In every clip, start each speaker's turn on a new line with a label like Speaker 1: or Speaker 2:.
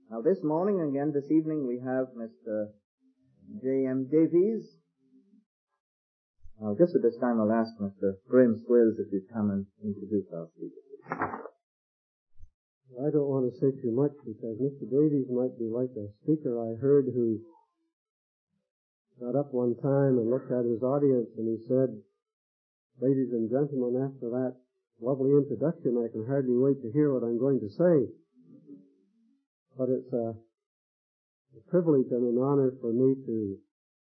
Speaker 1: Now this morning and again this evening we have Mr. J.M. Davies. Now just at this time I'll ask Mr. Graham Swales if he'd come and introduce our speaker.
Speaker 2: I don't want to say too much because Mr. Davies might be like a speaker I heard who got up one time and looked at his audience and he said, "Ladies and gentlemen, after that lovely introduction, I can hardly wait to hear what I'm going to say." But it's a privilege and an honor for me to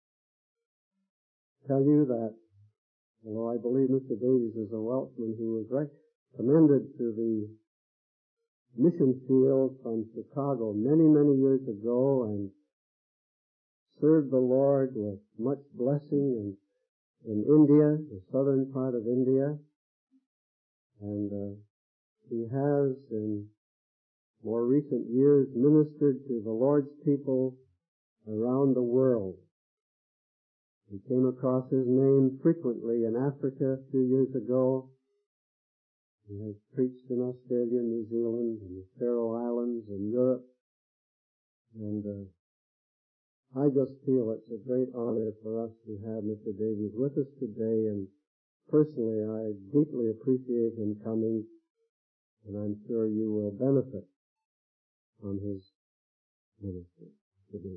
Speaker 2: tell you that, although I believe Mr. Davies is a Welshman who was recommended to the mission field from Chicago many, many years ago and served the Lord with much blessing in India, the southern part of India. And he has, in more recent years, ministered to the Lord's people around the world. We came across his name frequently in Africa a few years ago. He has preached in Australia, New Zealand, and the Faroe Islands, and Europe. And I just feel it's a great honor for us to have Mr. Davies with us today. And personally, I deeply appreciate him coming, and I'm sure you will benefit from his ministry today.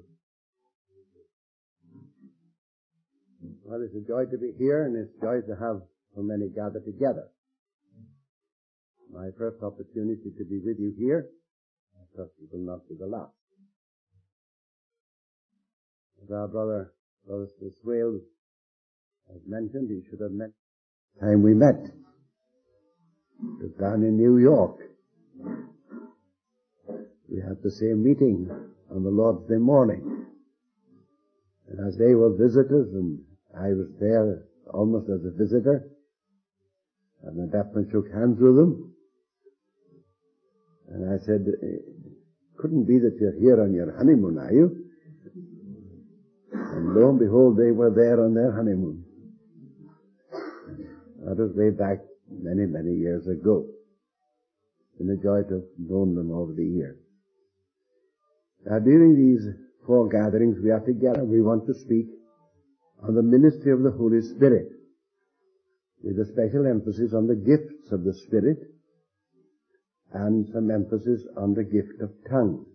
Speaker 3: Well, it's a joy to be here, and it's a joy to have so many gathered together. My first opportunity to be with you here, I trust it will not be the last. As our brother Swales has mentioned, he should have met the time we met. It was down in New York. We had the same meeting on the Lord's Day morning. And as they were visitors, and I was there almost as a visitor, and I definitely shook hands with them. And I said, "Couldn't be that you're here on your honeymoon, are you?" And lo and behold, they were there on their honeymoon. That was way back many, many years ago. It's been a joy to have known them over the years. Now, during these four gatherings we are together, we want to speak on the ministry of the Holy Spirit, with a special emphasis on the gifts of the Spirit and some emphasis on the gift of tongues.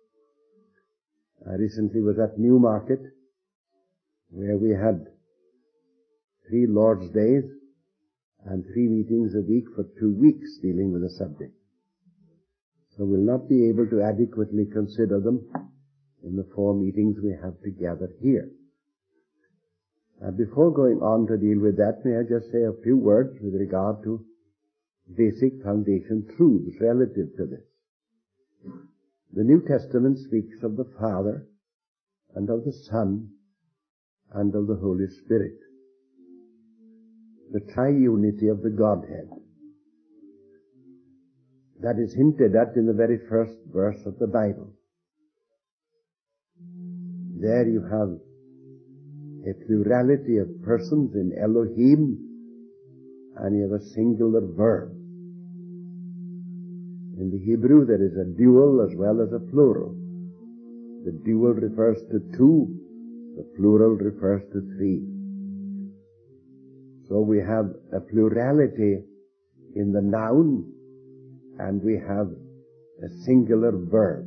Speaker 3: I recently was at Newmarket, where we had 3 Lord's Days and 3 meetings a week for 2 weeks dealing with the subject. So we'll not be able to adequately consider them in the 4 meetings we have together here. Before going on to deal with that, may I just say a few words with regard to basic foundation truths relative to this. The New Testament speaks of the Father and of the Son and of the Holy Spirit, the triunity of the Godhead. That is hinted at in the very first verse of the Bible. There you have a plurality of persons in Elohim, and you have a singular verb. In the Hebrew there is a dual as well as a plural. The dual refers to 2, the plural refers to 3. So we have a plurality in the noun, and we have a singular verb.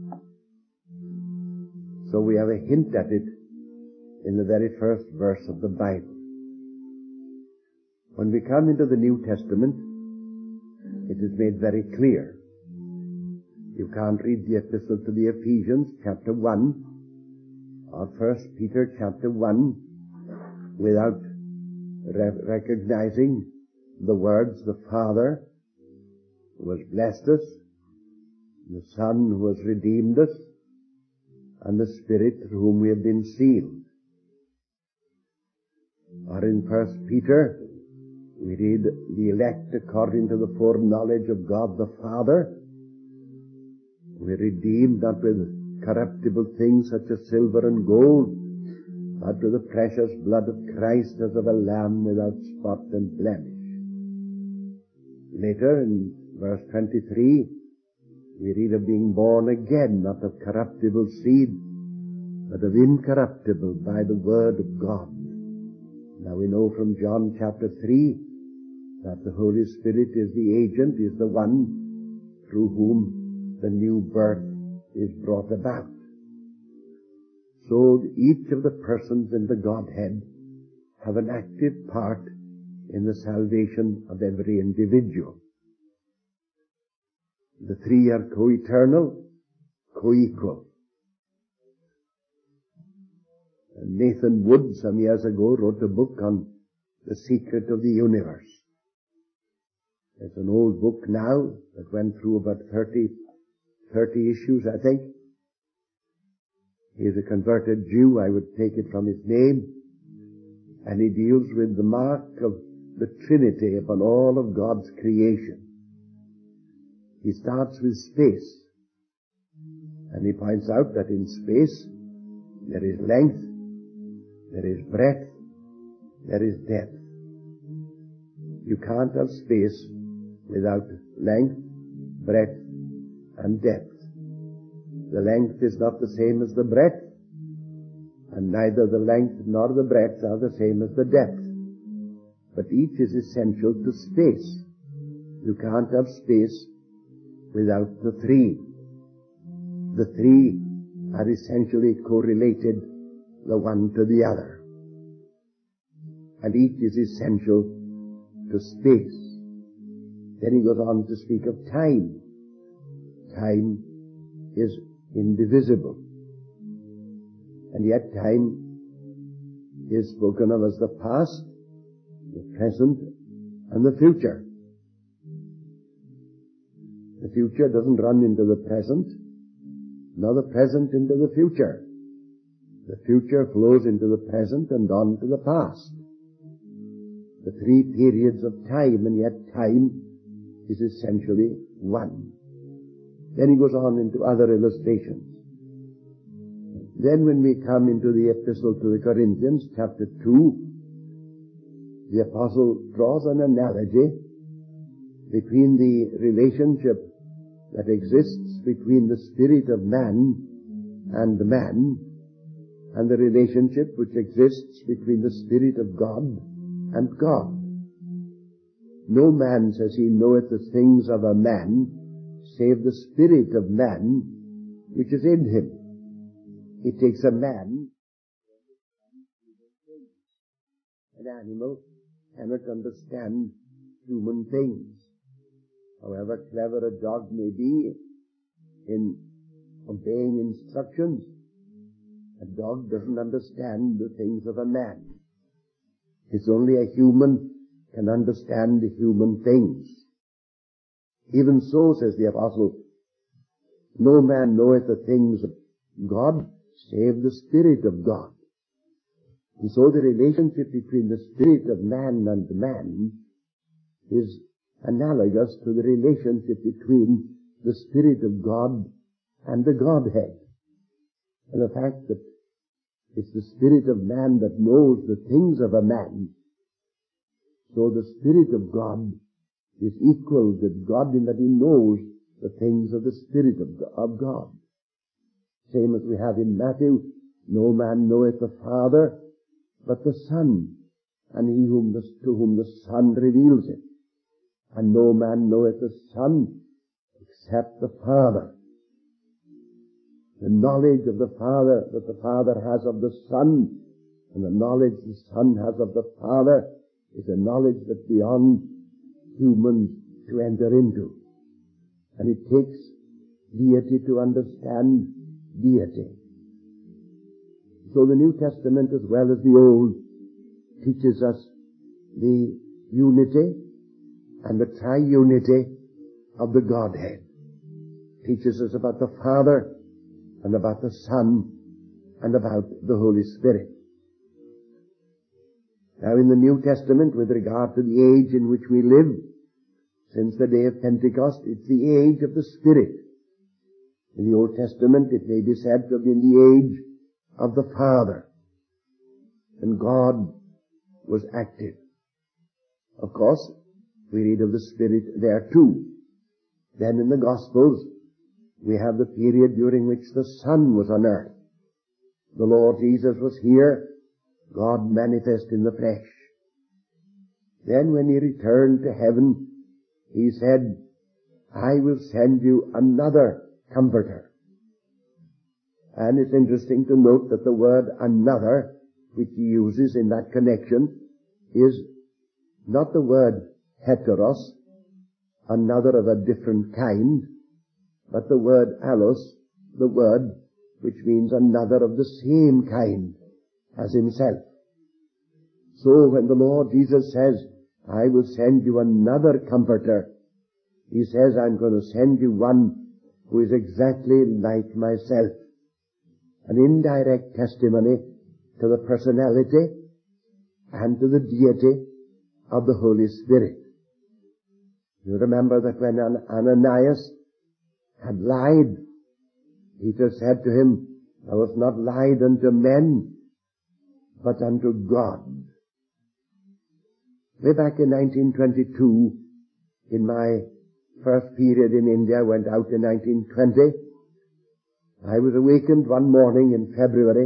Speaker 3: So we have a hint at it in the very first verse of the Bible. When we come into the New Testament, it is made very clear. You can't read the epistle to the Ephesians, chapter 1, or 1 Peter, chapter 1, without recognizing the words, the Father who has blessed us, the Son who has redeemed us, and the Spirit through whom we have been sealed. Or in 1 Peter, we read, the elect according to the foreknowledge of God the Father, we redeemed not with corruptible things such as silver and gold, but with the precious blood of Christ as of a lamb without spot and blemish. Later in verse 23, We read of being born again, not of corruptible seed, but of incorruptible by the word of God. Now we know from John chapter 3 that the Holy Spirit is the agent, is the one through whom the new birth is brought about. So each of the persons in the Godhead have an active part in the salvation of every individual. The three are co-eternal, co-equal. Nathan Wood, some years ago, wrote a book on the secret of the universe. It's an old book now that went through about 30 issues, I think. He's a converted Jew, I would take it from his name, and he deals with the mark of the Trinity upon all of God's creation. He starts with space, and he points out that in space there is length, there is breadth, there is depth. You can't have space without length, breadth, and depth. The length is not the same as the breadth, and neither the length nor the breadth are the same as the depth. But each is essential to space. You can't have space without the three. The three are essentially correlated, the one to the other. And each is essential to space. Then he goes on to speak of time. Time is indivisible. And yet time is spoken of as the past, the present, and the future. The future doesn't run into the present, nor the present into the future. The future flows into the present and on to the past. The three periods of time, and yet time is essentially one. Then he goes on into other illustrations. Then when we come into the epistle to the Corinthians, chapter 2, the apostle draws an analogy between the relationship that exists between the spirit of man and the relationship which exists between the Spirit of God and God. No man, says he, knoweth the things of a man, save the spirit of man which is in him. It takes a man. An animal cannot understand human things. However clever a dog may be in obeying instructions, a dog doesn't understand the things of a man. It's only a human can understand the human things. Even so, says the apostle, no man knoweth the things of God save the Spirit of God. And so the relationship between the spirit of man and man is analogous to the relationship between the Spirit of God and the Godhead. And the fact that it's the spirit of man that knows the things of a man, so the Spirit of God is equal with God in that he knows the things of the Spirit of God. Same as we have in Matthew, no man knoweth the Father but the Son, and he to whom the Son reveals it. And no man knoweth the Son except the Father. The knowledge of the Father that the Father has of the Son, and the knowledge the Son has of the Father, is a knowledge that's beyond humans to enter into. And it takes deity to understand deity. So the New Testament as well as the Old teaches us the unity and the triunity of the Godhead. Teaches us about the Father and about the Son and about the Holy Spirit. Now in the New Testament, with regard to the age in which we live, since the day of Pentecost, it's the age of the Spirit. In the Old Testament, it may be said to have been the age of the Father. And God was active. Of course, we read of the Spirit there too. Then in the Gospels, we have the period during which the Son was on earth. The Lord Jesus was here, God manifest in the flesh. Then when he returned to heaven, he said, I will send you another Comforter. And it's interesting to note that the word another, which he uses in that connection, is not the word heteros, another of a different kind, but the word allos, the word which means another of the same kind as himself. So when the Lord Jesus says, I will send you another Comforter, he says, I'm going to send you one who is exactly like myself. An indirect testimony to the personality and to the deity of the Holy Spirit. You remember that when Ananias had lied, Peter said to him, Thou hast not lied unto men, but unto God. Way back in 1922, in my first period in India, went out in 1920, I was awakened one morning in February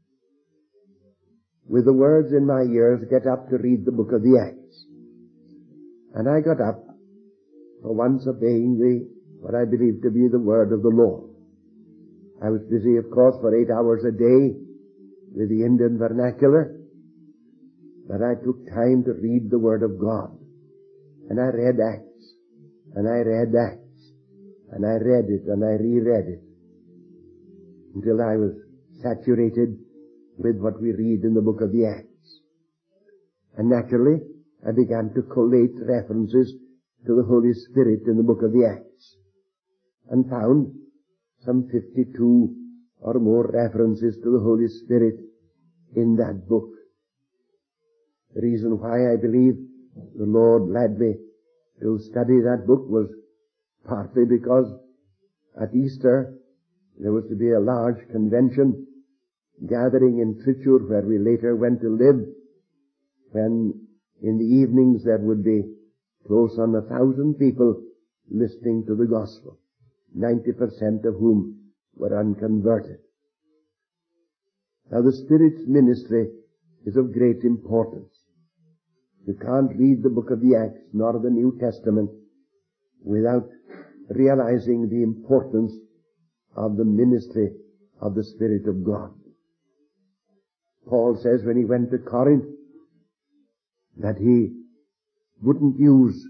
Speaker 3: with the words in my ears, get up to read the book of the Acts. And I got up, for once obeying what I believed to be the word of the Lord. I was busy, of course, for 8 hours a day with the Indian vernacular, but I took time to read the word of God. And I read Acts, and I read Acts, and I read it, and I reread it, until I was saturated with what we read in the book of the Acts. And naturally, I began to collate references to the Holy Spirit in the book of the Acts, and found some 52 or more references to the Holy Spirit in that book. The reason why I believe the Lord led me to study that book was partly because at Easter there was to be a large convention gathering in Tricur, where we later went to live, when in the evenings there would be close on 1,000 people listening to the gospel, 90% of whom were unconverted. Now the Spirit's ministry is of great importance. You can't read the book of the Acts nor the New Testament without realizing the importance of the ministry of the Spirit of God. Paul says when he went to Corinth that he wouldn't use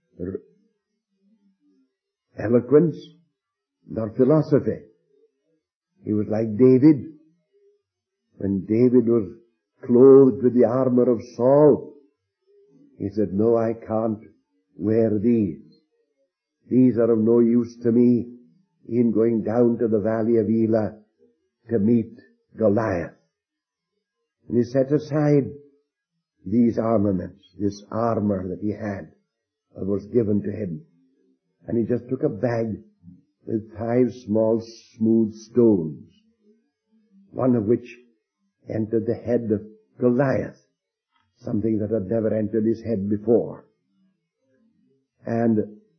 Speaker 3: eloquence nor philosophy. He was like David. When David was clothed with the armor of Saul, he said, no, I can't wear these. These are of no use to me in going down to the valley of Elah to meet Goliath. And he set aside these armaments, this armor that he had, that was given to him. And he just took a bag with 5 small smooth stones, one of which entered the head of Goliath, something that had never entered his head before. And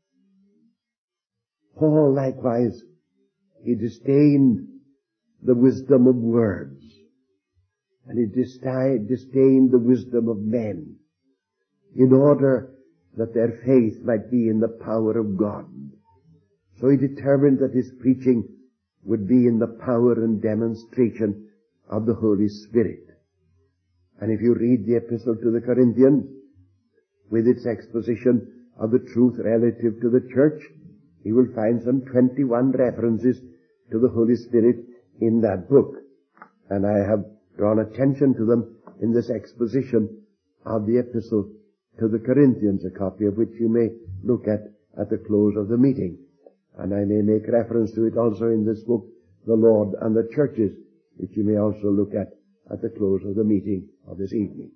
Speaker 3: Paul likewise, he disdained the wisdom of words, and he disdained the wisdom of men, in order that their faith might be in the power of God. So he determined that his preaching would be in the power and demonstration of the Holy Spirit. And if you read the epistle to the Corinthians, with its exposition of the truth relative to the church, you will find some 21 references to the Holy Spirit in that book. And I have drawn attention to them in this exposition of the epistle to the Corinthians, a copy of which you may look at the close of the meeting. And I may make reference to it also in this book, The Lord and the Churches, which you may also look at the close of the meeting of this evening.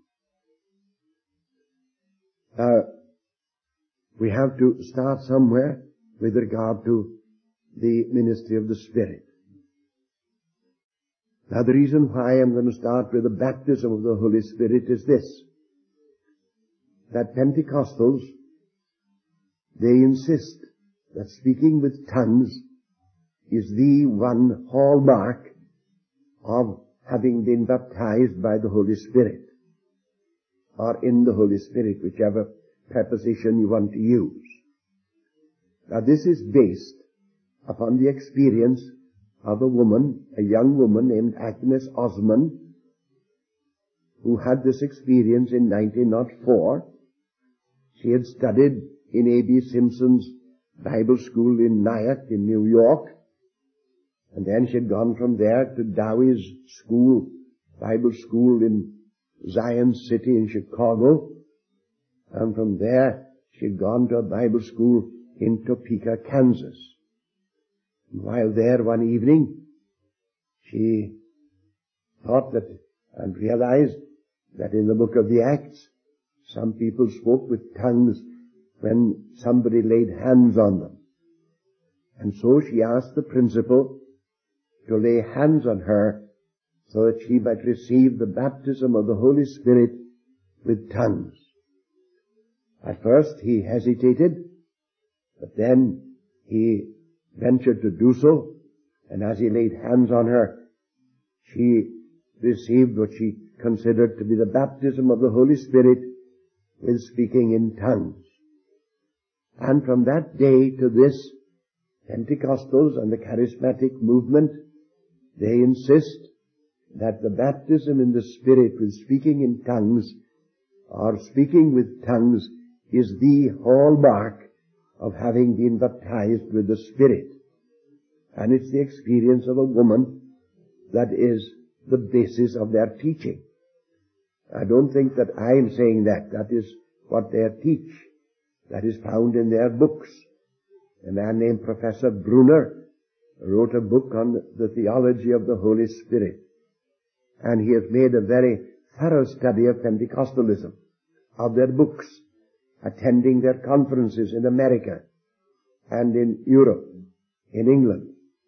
Speaker 3: We have to start somewhere with regard to the ministry of the Spirit. Now the reason why I'm going to start with the baptism of the Holy Spirit is this, that Pentecostals, they insist that speaking with tongues is the one hallmark of having been baptized by the Holy Spirit, or in the Holy Spirit, whichever preposition you want to use. Now this is based upon the experience of a young woman named Agnes Osman, who had this experience in 1904. She had studied in A.B. Simpson's Bible School in Nyack in New York, and then she had gone from there to Dowie's school, Bible School in Zion City in Chicago, and from there she had gone to a Bible school in Topeka, Kansas. And while there one evening, she thought that and realized that in the book of the Acts, some people spoke with tongues when somebody laid hands on them. And so she asked the principal to lay hands on her so that she might receive the baptism of the Holy Spirit with tongues. At first he hesitated, but then he ventured to do so, and as he laid hands on her, she received what she considered to be the baptism of the Holy Spirit with speaking in tongues. And from that day to this, Pentecostals and the charismatic movement, they insist that the baptism in the Spirit with speaking in tongues, or speaking with tongues, is the hallmark of having been baptized with the Spirit. And it's the experience of a woman that is the basis of their teaching. I don't think that I am saying that. That is what they teach. That is found in their books. A man named Professor Brunner wrote a book on the theology of the Holy Spirit. And he has made a very thorough study of Pentecostalism, of their books, attending their conferences in America and in Europe, in England.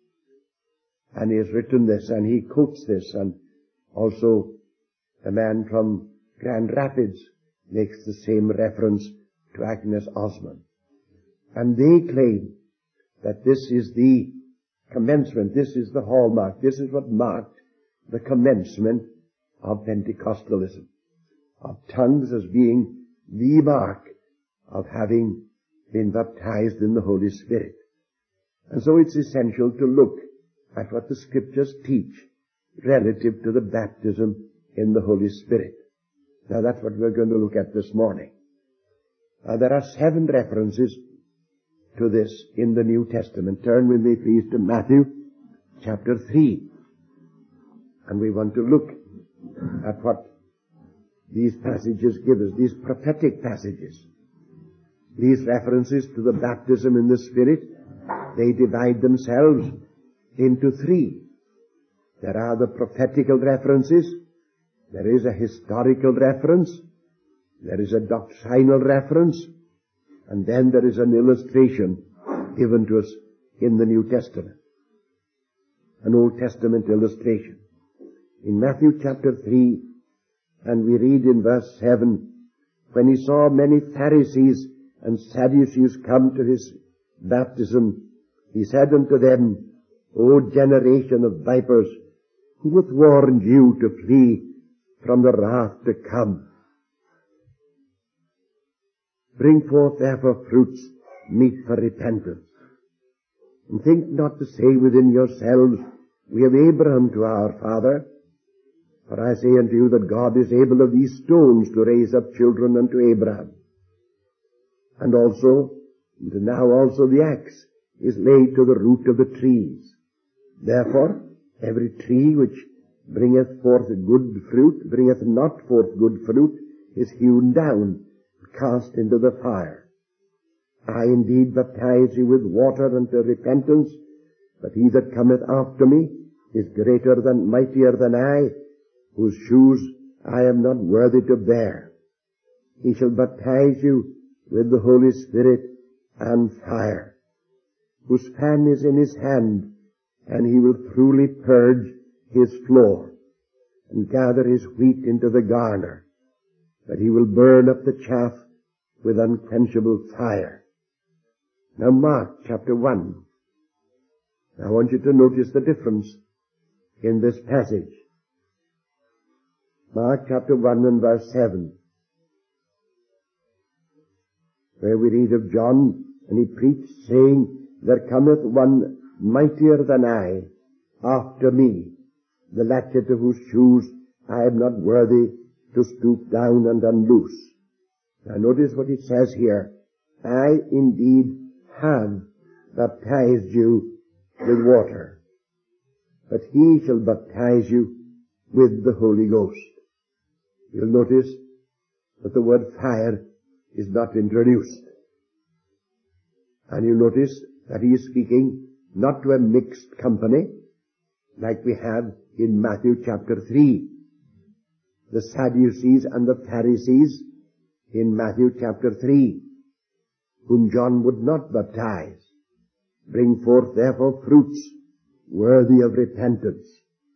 Speaker 3: And he has written this, and he quotes this, and also a man from Grand Rapids makes the same reference to Agnes Osman. And they claim that this is the commencement, this is the hallmark, this is what marked the commencement of Pentecostalism, of tongues as being the mark of having been baptized in the Holy Spirit. And so it's essential to look at what the Scriptures teach relative to the baptism in the Holy Spirit. Now that's what we're going to look at this morning. There are 7 references to this in the New Testament. Turn with me please to Matthew chapter 3. And we want to look at what these passages give us, these prophetic passages. These references to the baptism in the Spirit, they divide themselves into 3. There are the prophetical references, there is a historical reference, there is a doctrinal reference, and then there is an illustration given to us in the New Testament. An Old Testament illustration. In Matthew chapter 3, and we read in verse 7, when he saw many Pharisees and Sadducees come to his baptism, he said unto them, O generation of vipers, who hath warned you to flee from the wrath to come? Bring forth therefore fruits meet for repentance. And think not to say within yourselves, we have Abraham to our father. For I say unto you that God is able of these stones to raise up children unto Abraham. And also, now also the axe is laid to the root of the trees. Therefore, every tree which bringeth forth good fruit, bringeth not forth good fruit, is hewn down, cast into the fire. I indeed baptize you with water unto repentance, but he that cometh after me is greater than, mightier than I, whose shoes I am not worthy to bear. He shall baptize you with the Holy Spirit and fire, whose fan is in his hand, and he will truly purge his floor, and gather his wheat into the garner, but he will burn up the chaff with unquenchable fire. Now Mark chapter 1. I want you to notice the difference in this passage. Mark chapter 1 and verse 7, where we read of John, and he preached, saying, There cometh one mightier than I after me, the latchet of whose shoes I am not worthy to stoop down and unloose. Now notice what it says here. I indeed have baptized you with water, but he shall baptize you with the Holy Ghost. You'll notice that the word fire is not introduced. And you notice that he is speaking not to a mixed company like we have in Matthew chapter 3. The Sadducees and the Pharisees in Matthew chapter 3, whom John would not baptize. Bring forth therefore fruits worthy of repentance.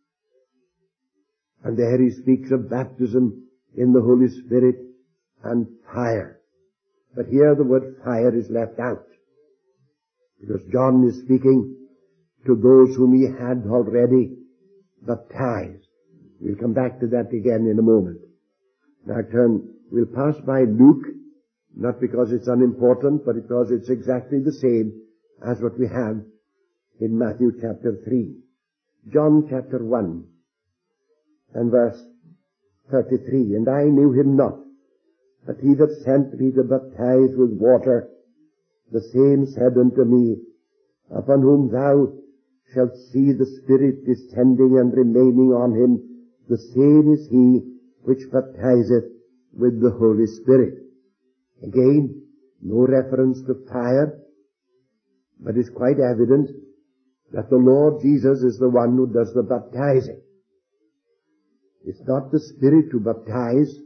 Speaker 3: And there he speaks of baptism in the Holy Spirit and fire. But here the word fire is left out, because John is speaking to those whom he had already baptized. We'll come back to that again in a moment. Now we'll pass by Luke, not because it's unimportant, but because it's exactly the same as what we have in Matthew chapter 3. John chapter 1 and verse 33. And I knew him not, but he that sent me to baptize with water, the same said unto me, Upon whom thou shalt see the Spirit descending and remaining on him, the same is he which baptizeth with the Holy Spirit. Again, no reference to fire, but it's quite evident that the Lord Jesus is the one who does the baptizing. It's not the Spirit who baptizes,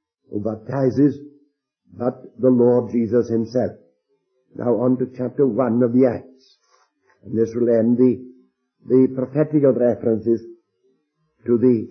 Speaker 3: but the Lord Jesus himself. Now on to chapter 1 of the Acts. And this will end the prophetical references to the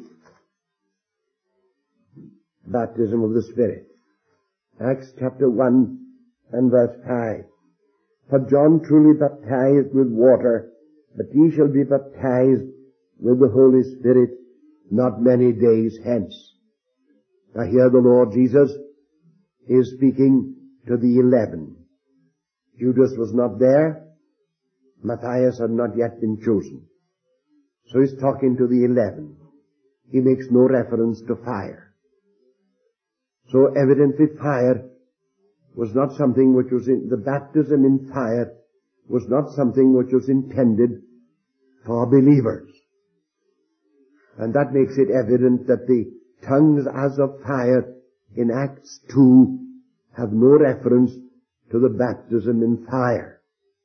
Speaker 3: baptism of the Spirit. Acts chapter 1 and verse 5. For John truly baptized with water, but ye shall be baptized with the Holy Spirit not many days hence. Now here the Lord Jesus is speaking to the 11. Judas was not there. Matthias had not yet been chosen. So he's talking to the 11. He makes no reference to fire. So evidently fire was not something which was the baptism in fire was not something which was intended for believers. And that makes it evident that the tongues as of fire in Acts 2 have no reference to the baptism in fire.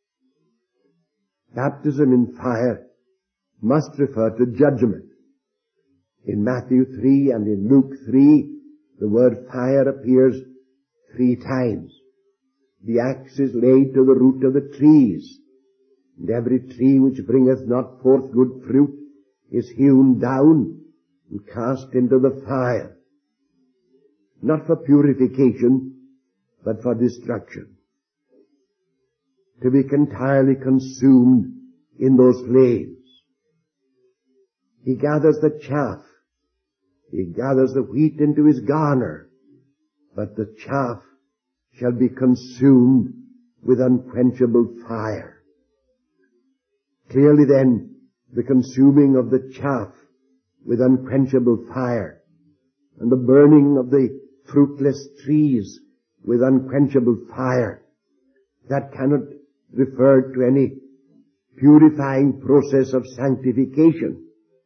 Speaker 3: Baptism in fire must refer to judgment. In Matthew 3 and in Luke 3, the word fire appears 3 times. The axe is laid to the root of the trees, and every tree which bringeth not forth good fruit is hewn down and cast into the fire, not for purification, but for destruction, to be entirely consumed in those flames. He gathers the chaff, he gathers the wheat into his garner, but the chaff shall be consumed with unquenchable fire. Clearly then, the consuming of the chaff with unquenchable fire, and the burning of the fruitless trees with unquenchable fire, that cannot refer to any purifying process of sanctification.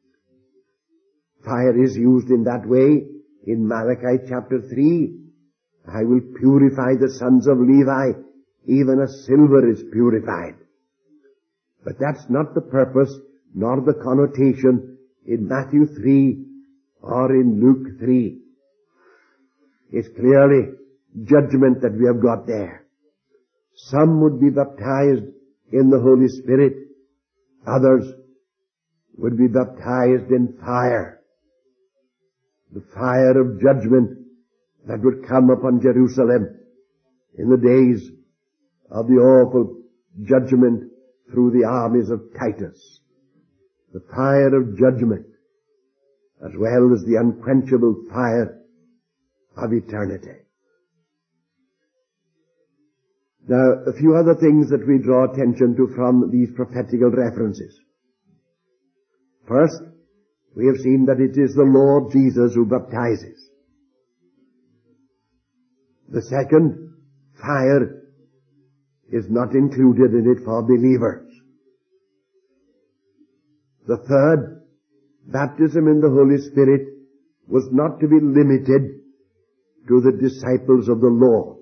Speaker 3: Fire is used in that way in Malachi chapter 3. I will purify the sons of Levi, even as silver is purified. But that's not the purpose nor the connotation in Matthew 3 or in Luke 3. It's clearly judgment that we have got there. Some would be baptized in the Holy Spirit. Others would be baptized in fire. The fire of judgment that would come upon Jerusalem in the days of the awful judgment through the armies of Titus, the fire of judgment, as well as the unquenchable fire of eternity. Now, a few other things that we draw attention to from these prophetical references. First, we have seen that it is the Lord Jesus who baptizes. The second, fire is not included in it for believers. The third, baptism in the Holy Spirit was not to be limited to the disciples of the Lord.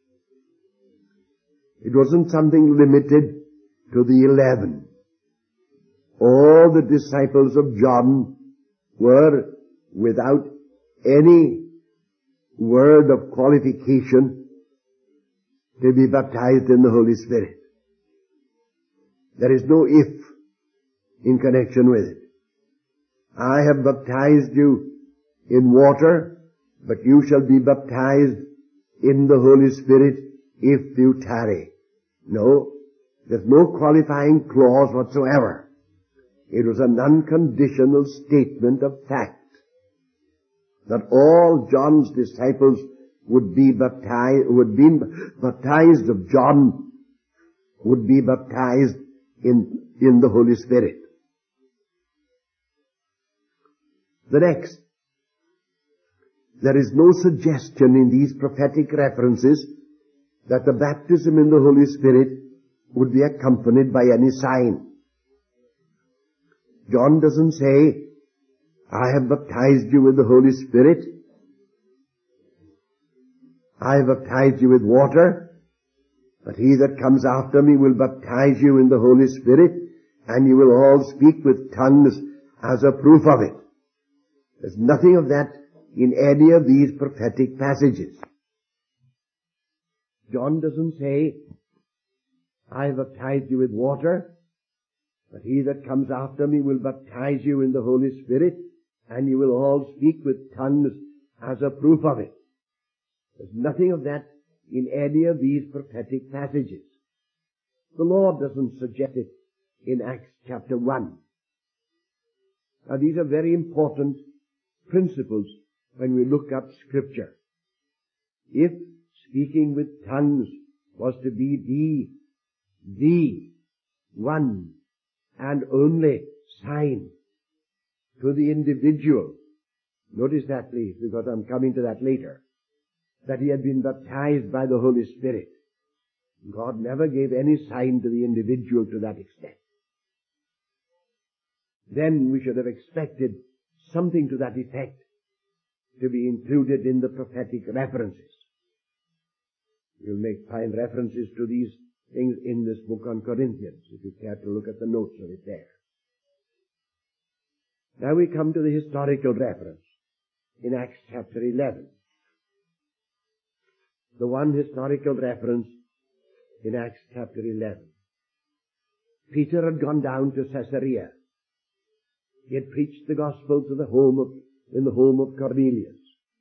Speaker 3: It wasn't something limited to the 11. All the disciples of John were, without any word of qualification, to be baptized in the Holy Spirit. There is no if in connection with it. I have baptized you in water, but you shall be baptized in the Holy Spirit if you tarry. No, there's no qualifying clause whatsoever. It was an unconditional statement of fact that all John's disciples would be baptized of John, would be baptized in the Holy Spirit. The next, there is no suggestion in these prophetic references that the baptism in the Holy Spirit would be accompanied by any sign. John doesn't say, I have baptized you with the Holy Spirit. I have baptized you with water, but he that comes after me will baptize you in the Holy Spirit, and you will all speak with tongues as a proof of it. There's nothing of that in any of these prophetic passages. John doesn't say, I have baptized you with water, but he that comes after me will baptize you in the Holy Spirit, and you will all speak with tongues as a proof of it. There's nothing of that in any of these prophetic passages. The Lord doesn't suggest it in Acts chapter 1. Now these are very important principles when we look up Scripture. If speaking with tongues was to be the one and only sign to the individual, notice that please, because I'm coming to that later, that he had been baptized by the Holy Spirit. God never gave any sign to the individual to that extent. Then we should have expected something to that effect to be included in the prophetic references. You'll find references to these things in this book on Corinthians, if you care to look at the notes of it there. Now we come to the historical reference in Acts chapter 11. The one historical reference in Acts chapter 11. Peter had gone down to Caesarea. He had preached the gospel in the home of Cornelius.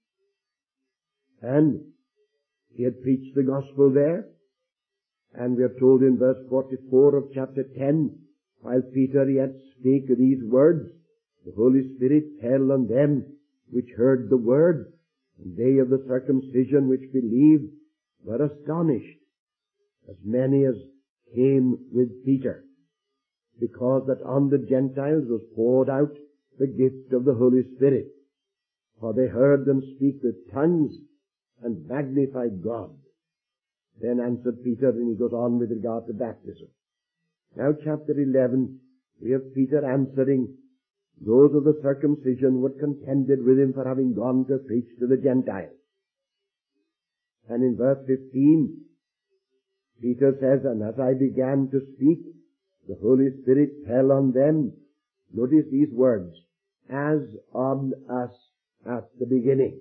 Speaker 3: And he had preached the gospel there. And we are told in verse 44 of chapter 10, while Peter yet spake these words, the Holy Spirit fell on them which heard the word, and they of the circumcision which believed were astonished, as many as came with Peter, because that on the Gentiles was poured out the gift of the Holy Spirit. For they heard them speak with tongues and magnified God. Then answered Peter, and he goes on with regard to baptism. Now chapter 11, we have Peter answering those of the circumcision who had contended with him for having gone to preach to the Gentiles. And in verse 15, Peter says, and as I began to speak, the Holy Spirit fell on them. Notice these words, as on us at the beginning.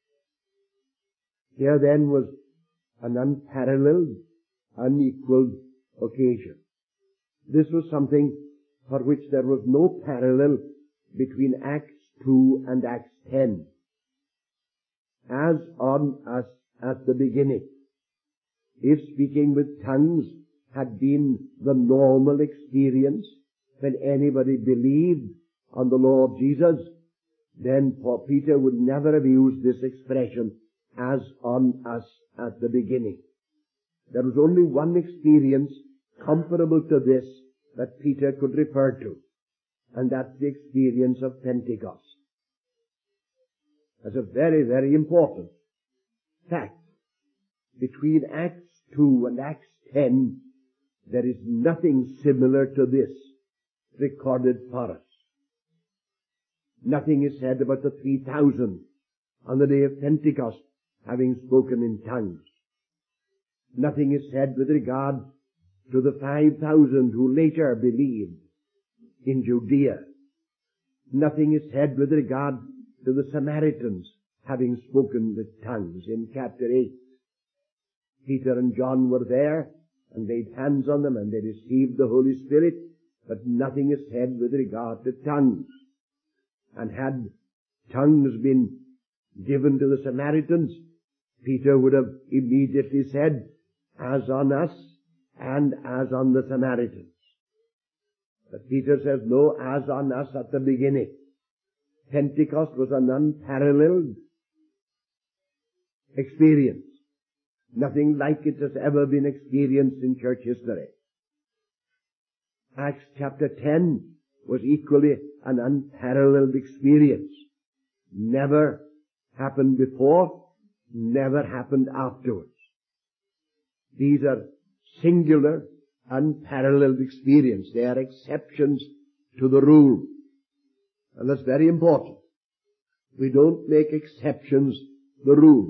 Speaker 3: Here then was an unparalleled, unequaled occasion. This was something for which there was no parallel between Acts 2 and Acts 10. As on us at the beginning. If speaking with tongues had been the normal experience when anybody believed on the Lord Jesus, then Peter would never have used this expression, as on us at the beginning. There was only one experience comparable to this that Peter could refer to, and that's the experience of Pentecost. That's a very, very important fact. Between Acts 2 and Acts 10, there is nothing similar to this recorded for us. Nothing is said about the 3,000 on the day of Pentecost having spoken in tongues. Nothing is said with regard to the 5,000 who later believed in Judea. Nothing is said with regard to the Samaritans having spoken with tongues in chapter 8. Peter and John were there and laid hands on them and they received the Holy Spirit, but nothing is said with regard to tongues. And had tongues been given to the Samaritans, Peter would have immediately said, as on us and as on the Samaritans. But Peter says, no, as on us at the beginning. Pentecost was an unparalleled experience. Nothing like it has ever been experienced in church history. Acts chapter 10 was equally an unparalleled experience. Never happened before, never happened afterwards. These are singular, unparalleled experience. They are exceptions to the rule. And that's very important. We don't make exceptions the rule.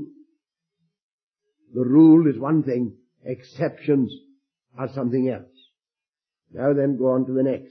Speaker 3: The rule is one thing, exceptions are something else. Now then, go on to the next.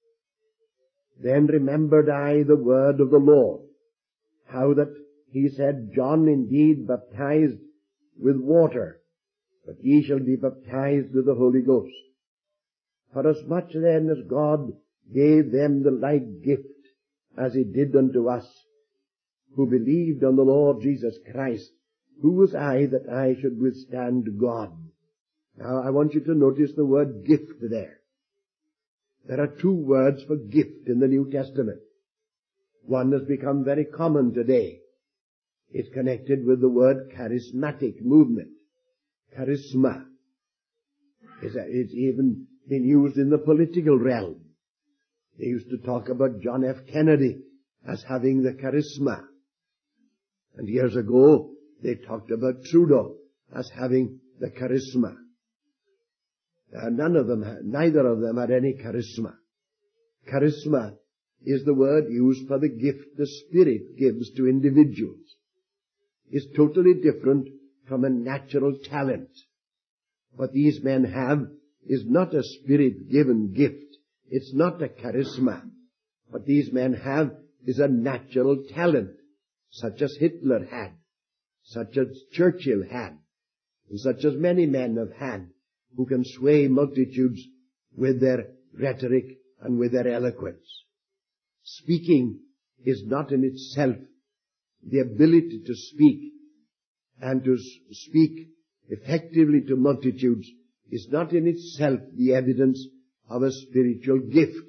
Speaker 3: Then remembered I the word of the Lord, how that he said, John indeed baptized with water, but ye shall be baptized with the Holy Ghost. For as much then as God gave them the like gift as he did unto us, who believed on the Lord Jesus Christ, who was I that I should withstand God? Now I want you to notice the word gift there. There are two words for gift in the New Testament. One has become very common today. It's connected with the word charismatic movement. Charisma. It's even been used in the political realm. They used to talk about John F. Kennedy as having the charisma. And years ago, they talked about Trudeau as having the charisma. Neither of them had any charisma. Charisma is the word used for the gift the Spirit gives to individuals. It's totally different from a natural talent. What these men have is not a Spirit-given gift. It's not a charisma. What these men have is a natural talent, such as Hitler had, such as Churchill had, and such as many men have had, who can sway multitudes with their rhetoric and with their eloquence. Speaking is not in itself the ability to speak, and to speak effectively to multitudes is not in itself the evidence of a spiritual gift.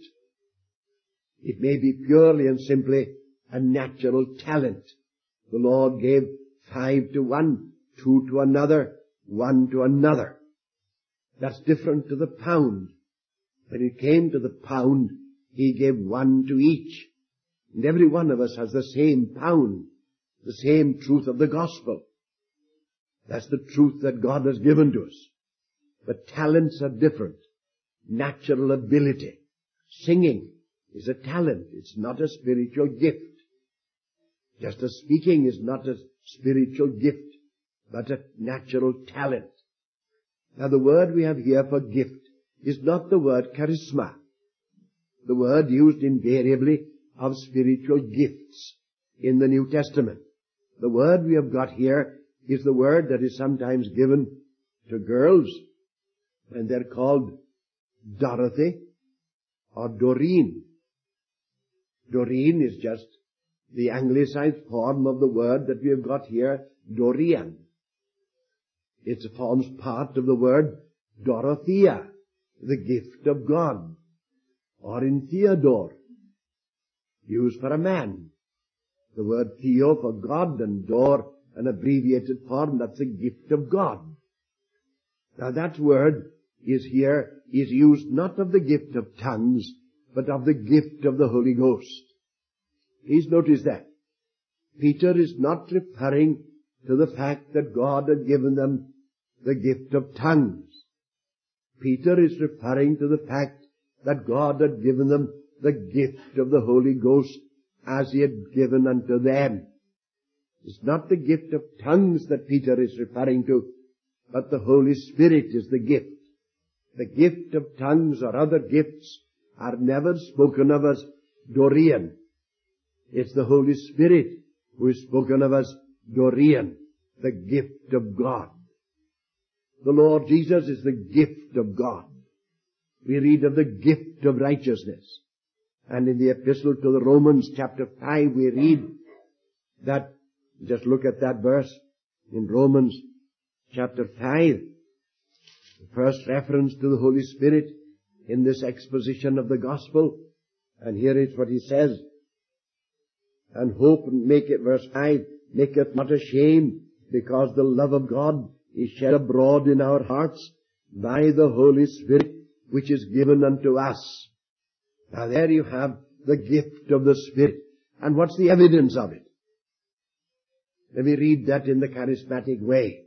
Speaker 3: It may be purely and simply a natural talent. The Lord gave 5 to one, 2 to another, 1 to another. That's different to the pound. When it came to the pound, he gave 1 to each. And every one of us has the same pound, the same truth of the gospel. That's the truth that God has given to us. But talents are different. Natural ability. Singing is a talent. It's not a spiritual gift. Just as speaking is not a spiritual gift, but a natural talent. Now the word we have here for gift is not the word charisma, the word used invariably of spiritual gifts in the New Testament. The word we have got here is the word that is sometimes given to girls when they're called Dorothy or Doreen. Doreen is just the anglicized form of the word that we have got here, Dorian. It forms part of the word Dorothea, the gift of God. Or in Theodore, used for a man. The word Theo for God and Dor, an abbreviated form, that's a gift of God. Now that word is used not of the gift of tongues, but of the gift of the Holy Ghost. Please notice that. Peter is not referring to the fact that God had given them the gift of tongues. Peter is referring to the fact that God had given them the gift of the Holy Ghost as He had given unto them. It's not the gift of tongues that Peter is referring to, but the Holy Spirit is the gift. The gift of tongues or other gifts are never spoken of as Dorean. It's the Holy Spirit who is spoken of as Dorean, the gift of God. The Lord Jesus is the gift of God. We read of the gift of righteousness. And in the epistle to the Romans chapter 5 we read that, just look at that verse in Romans chapter 5, the first reference to the Holy Spirit in this exposition of the gospel. And here is what he says. And hope maketh, verse 5, maketh not ashamed, because the love of God is shed abroad in our hearts by the Holy Spirit, which is given unto us. Now there you have the gift of the Spirit. And what's the evidence of it? Let me read that in the charismatic way.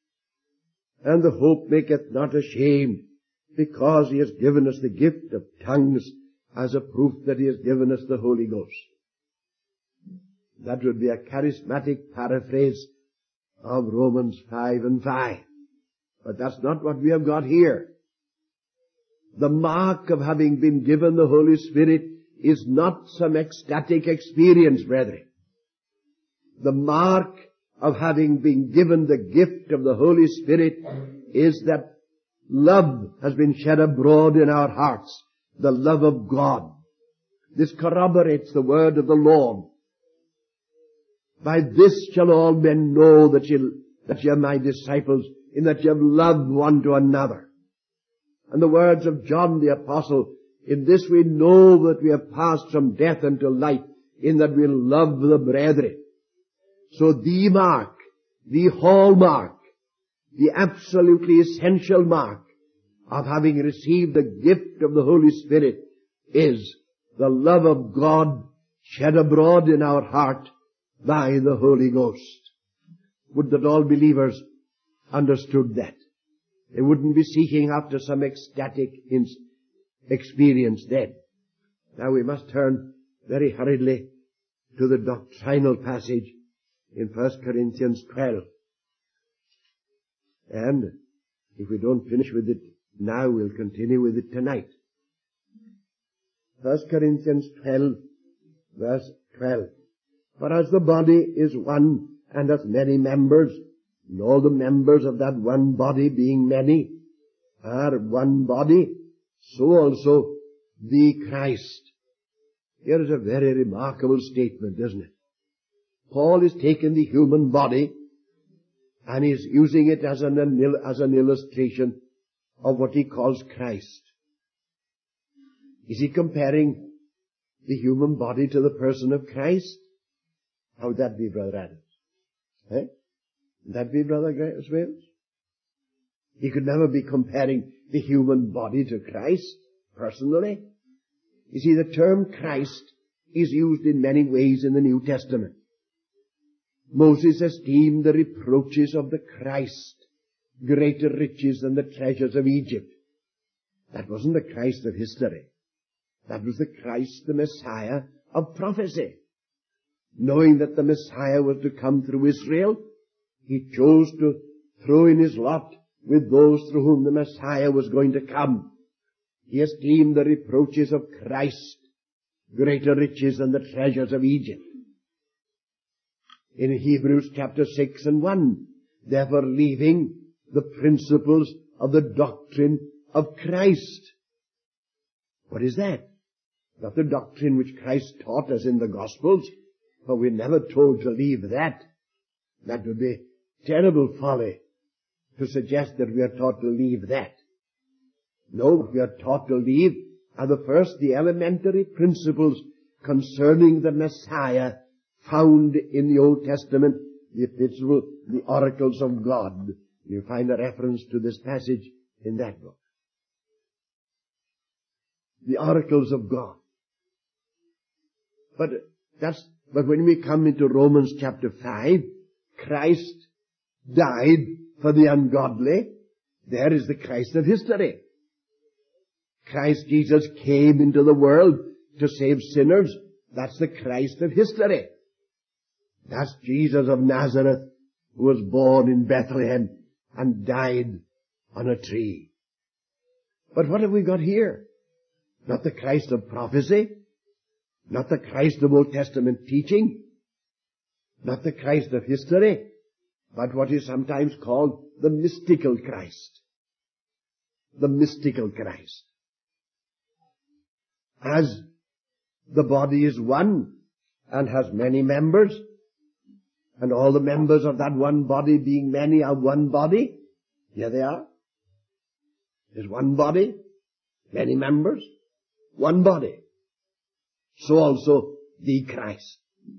Speaker 3: And the hope maketh not ashamed, because He has given us the gift of tongues as a proof that He has given us the Holy Ghost. That would be a charismatic paraphrase of Romans 5:5. But that's not what we have got here. The mark of having been given the Holy Spirit is not some ecstatic experience, brethren. The mark of having been given the gift of the Holy Spirit is that love has been shed abroad in our hearts, the love of God. This corroborates the word of the Lord. By this shall all men know that ye are my disciples, in that ye have loved one to another. And the words of John the Apostle, in this we know that we have passed from death unto life, in that we love the brethren. So the mark, the hallmark, the absolutely essential mark of having received the gift of the Holy Spirit is the love of God shed abroad in our heart by the Holy Ghost. Would that all believers understood that. They wouldn't be seeking after some ecstatic experience then. Now we must turn very hurriedly to the doctrinal passage in 1 Corinthians 12. And if we don't finish with it now, we'll continue with it tonight. 1 Corinthians 12, verse 12. For as the body is one and hath many members, and all the members of that one body, being many, are one body, so also the Christ. Here is a very remarkable statement, isn't it? Paul has taken the human body and is using it as an illustration of what he calls Christ. Is he comparing the human body to the person of Christ? How would that be, Brother Adams? Eh? Would that be, Brother Swales? He could never be comparing the human body to Christ, personally. You see, the term Christ is used in many ways in the New Testament. Moses esteemed the reproaches of the Christ greater riches than the treasures of Egypt. That wasn't the Christ of history. That was the Christ, the Messiah of prophecy. Knowing that the Messiah was to come through Israel, he chose to throw in his lot with those through whom the Messiah was going to come. He esteemed the reproaches of Christ greater riches than the treasures of Egypt. In Hebrews chapter 6 and 1, therefore leaving the principles of the doctrine of Christ. What is that? Not the doctrine which Christ taught us in the Gospels, for we're never told to leave that. That would be terrible folly to suggest that we are taught to leave that. No, we are taught to leave are the elementary principles concerning the Messiah found in the Old Testament, the epistles, the oracles of God. You find a reference to this passage in that book. The oracles of God. But when we come into Romans chapter 5, Christ died for the ungodly. There is the Christ of history. Christ Jesus came into the world to save sinners. That's the Christ of history. That's Jesus of Nazareth, who was born in Bethlehem and died on a tree. But what have we got here? Not the Christ of prophecy, not the Christ of Old Testament teaching, not the Christ of history, but what is sometimes called the mystical Christ. The mystical Christ. As the body is one and has many members, and all the members of that one body being many are one body, here they are. There's one body, many members, one body. So also the Christ.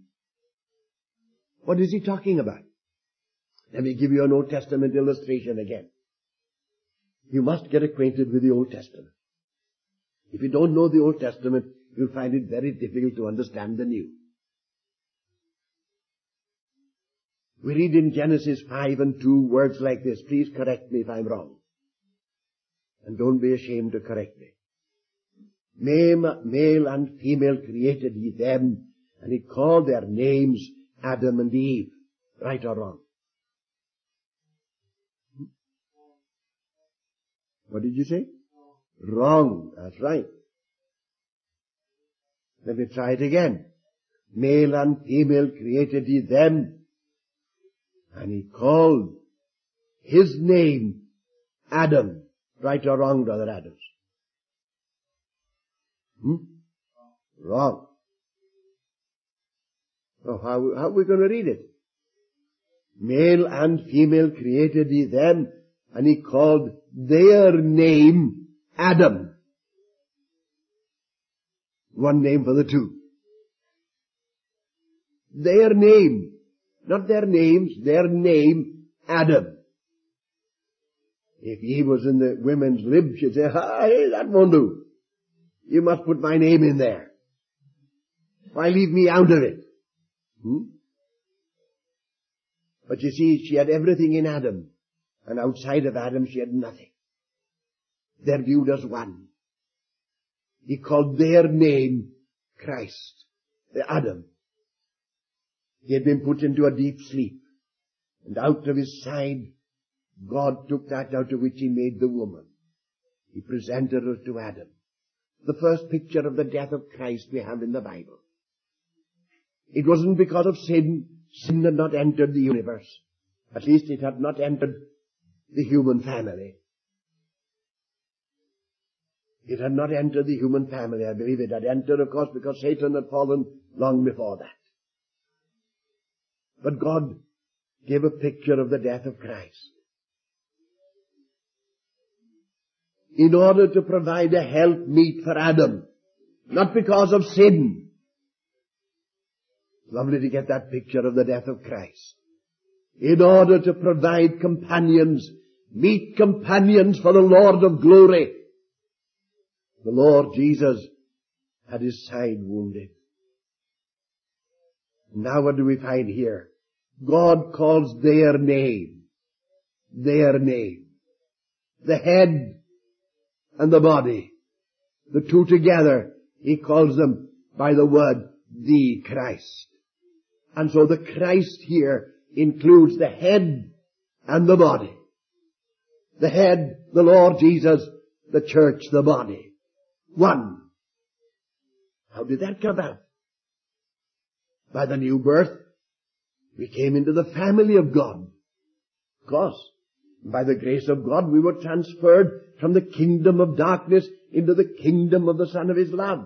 Speaker 3: What is he talking about? Let me give you an Old Testament illustration again. You must get acquainted with the Old Testament. If you don't know the Old Testament, you'll find it very difficult to understand the New. We read in Genesis 5:2 words like this. Please correct me if I'm wrong. And don't be ashamed to correct me. Male and female created he them, and he called their names Adam and Eve. Right or wrong? What did you say? Wrong. That's right. Let me try it again. Male and female created he them, and he called his name Adam. Right or wrong, Brother Adams? Wrong. Oh, how are we going to read it? Male and female created he them, and he called their name Adam. One name for the two. Their name. Not their names, their name Adam. If Eve was in the women's lib, she'd say, hey, that won't do. You must put my name in there. Why leave me out of it? But you see, she had everything in Adam. And outside of Adam, she had nothing. They're viewed as one. He called their name Christ, Adam. He had been put into a deep sleep. And out of his side, God took that out of which he made the woman. He presented her to Adam. The first picture of the death of Christ we have in the Bible. It wasn't because of sin. Sin had not entered the universe. At least it had not entered the human family. It had not entered the human family. I believe it had entered, of course, because Satan had fallen long before that. But God gave a picture of the death of Christ in order to provide a helpmeet for Adam, not because of sin. Lovely to get that picture of the death of Christ. In order to provide companions, meet companions for the Lord of glory. The Lord Jesus had his side wounded. Now what do we find here? God calls their name. Their name. The head and the body. The two together, he calls them by the word, the Christ. And so the Christ here includes the head and the body. The head, the Lord Jesus, the church, the body. One. How did that come about? By the new birth. We came into the family of God. Of course, by the grace of God, we were transferred from the kingdom of darkness into the kingdom of the Son of His love.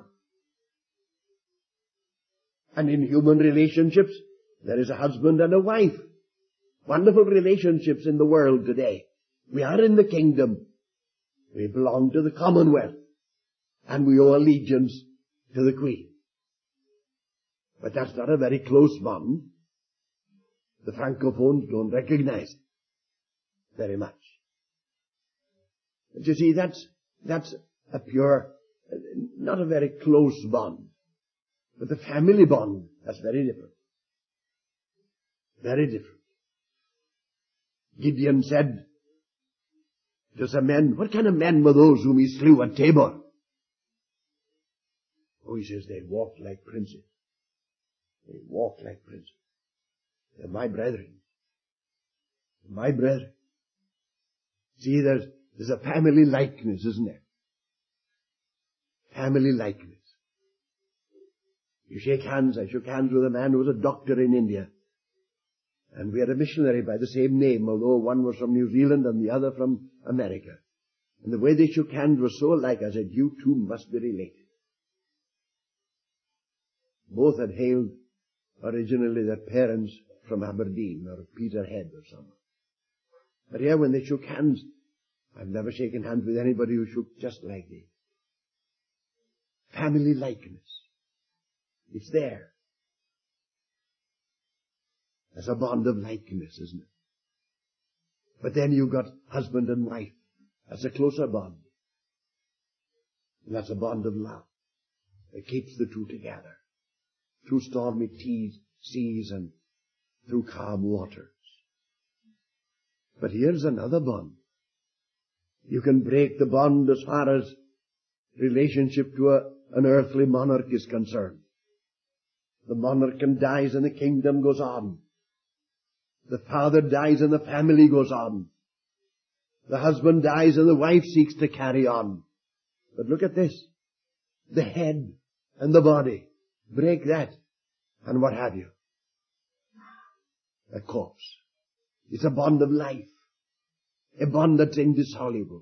Speaker 3: And in human relationships, there is a husband and a wife. Wonderful relationships in the world today. We are in the kingdom. We belong to the Commonwealth, and we owe allegiance to the Queen. But that's not a very close bond. The Francophones don't recognize it very much. But you see, that's a pure, not a very close bond. But the family bond, that's very different. Very different. Gideon said to some men, what kind of men were those whom he slew at Tabor? Oh, he says, they walked like princes. They walked like princes. They're my brethren. My brethren. See, there's a family likeness, isn't there? Family likeness. You shake hands. I shook hands with a man who was a doctor in India. And we had a missionary by the same name, although one was from New Zealand and the other from America. And the way they shook hands was so alike, I said, you two must be related. Both had hailed originally their parents from Aberdeen or Peterhead or somewhere. But here when they shook hands, I've never shaken hands with anybody who shook just like this. Family likeness. It's there. There's a bond of likeness, isn't it? But then you've got husband and wife. That's a closer bond. And that's a bond of love that keeps the two together through stormy seas and through calm waters. But here's another bond. You can break the bond as far as relationship to an earthly monarch is concerned. The monarch dies and the kingdom goes on. The father dies and the family goes on. The husband dies and the wife seeks to carry on. But look at this. The head and the body. Break that. And what have you? A corpse. It's a bond of life. A bond that's indissoluble.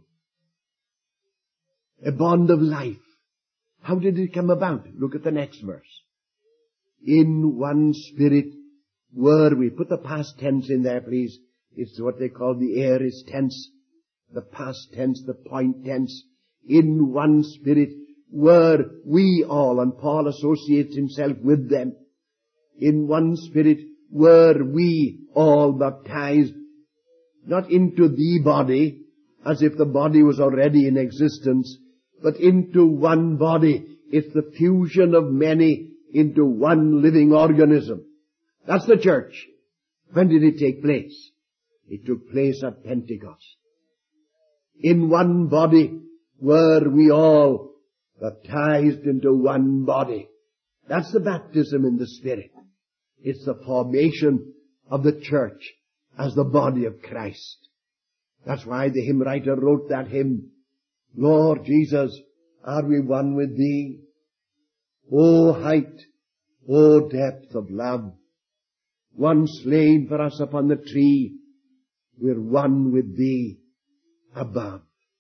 Speaker 3: A bond of life. How did it come about? Look at the next verse. In one spirit were we. Put the past tense in there, please. It's what they call the aorist tense. The past tense, the point tense. In one spirit were we all. And Paul associates himself with them. In one spirit were we all baptized. Not into the body, as if the body was already in existence, but into one body. It's the fusion of many into one living organism. That's the church. When did it take place? It took place at Pentecost. In one body were we all baptized into one body. That's the baptism in the Spirit. It's the formation of the church as the body of Christ. That's why the hymn writer wrote that hymn, Lord Jesus, are we one with Thee? O height, O depth of love, one slain for us upon the tree, we're one with Thee above.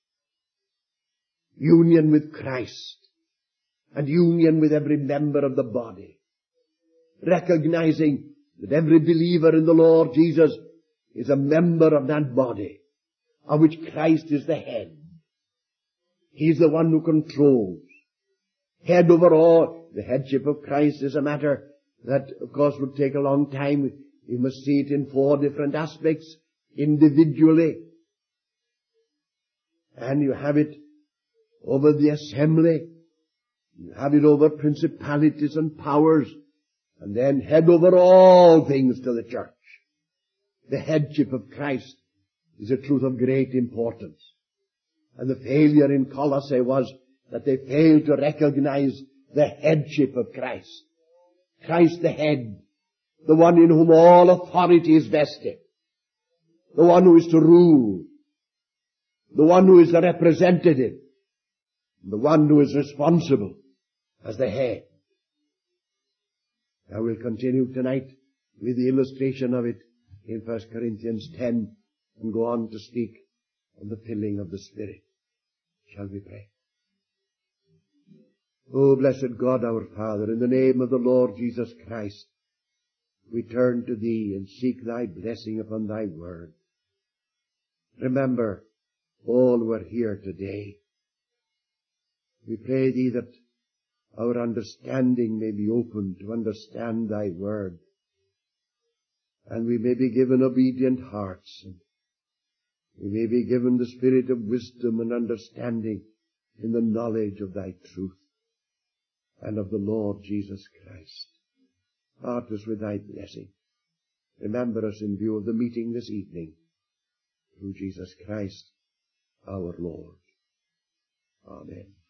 Speaker 3: Union with Christ and union with every member of the body. Recognizing that every believer in the Lord Jesus is a member of that body, of which Christ is the head. He's the one who controls. Head over all. The headship of Christ is a matter that, of course, would take a long time. You must see it in 4 different aspects, individually. And you have it over the assembly. You have it over principalities and powers. And then head over all things to the church. The headship of Christ is a truth of great importance. And the failure in Colossae was that they failed to recognize the headship of Christ. Christ the head, the one in whom all authority is vested, the one who is to rule, the one who is the representative, the one who is responsible as the head. I will continue tonight with the illustration of it in 1 Corinthians 10 and go on to speak on the filling of the Spirit. Shall we pray? Oh, blessed God our Father, in the name of the Lord Jesus Christ, we turn to Thee and seek Thy blessing upon Thy word. Remember, all who are here today. We pray thee that our understanding may be opened to understand thy word, and we may be given obedient hearts, and we may be given the spirit of wisdom and understanding in the knowledge of thy truth and of the Lord Jesus Christ. Part us with thy blessing. Remember us in view of the meeting this evening. Through Jesus Christ, our Lord. Amen.